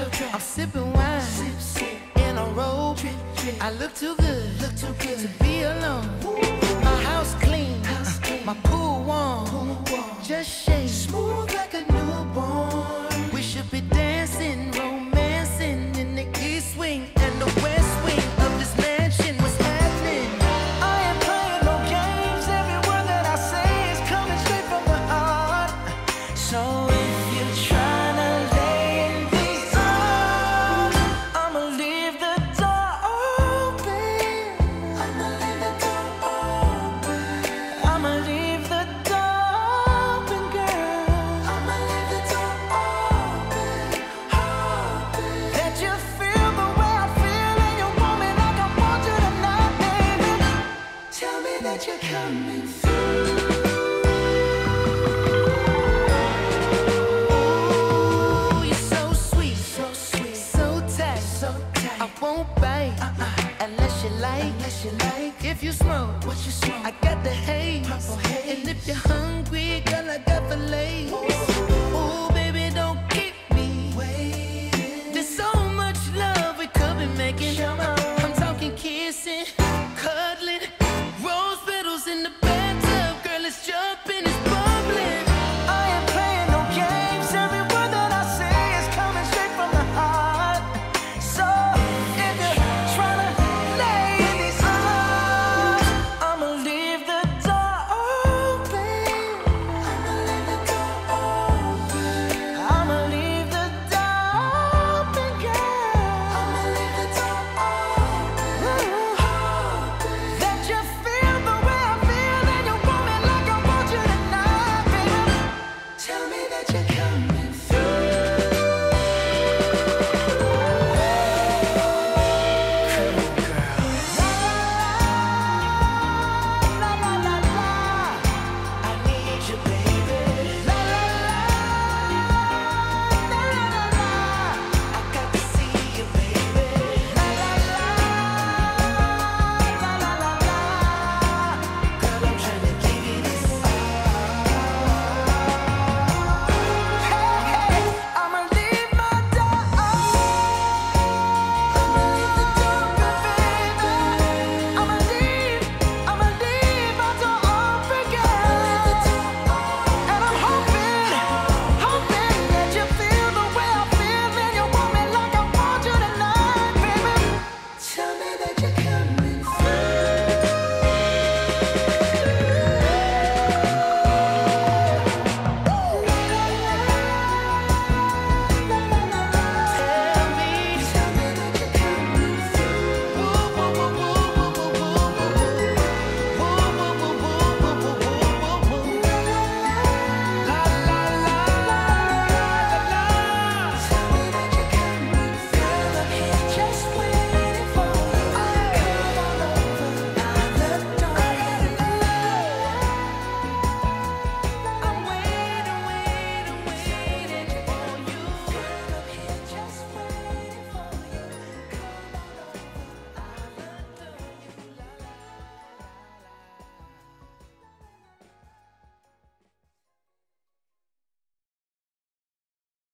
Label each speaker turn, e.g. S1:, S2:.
S1: I'm sipping wine in a robe. I look too good to be alone. My house clean, my pool warm. Just shake smooth like a newborn. We should be dancing, romancing in the east wing and the west wing of this mansion. What's happening? I ain't playing no games. Every word that I say is coming straight from the heart. So if you're trying to lay in these arms, I'ma leave the door open. I'ma leave the door open. I'ma leave the door open, girl. I'ma leave the door open, open. Let you feel the way I feel, and you want me like I want you tonight, baby. Tell me that you're coming through. Ooh, you're so sweet, so tight. I won't bite unless you like. If you smoke, what you smoke? I got the haze. And if you're hungry, girl, I got fillets.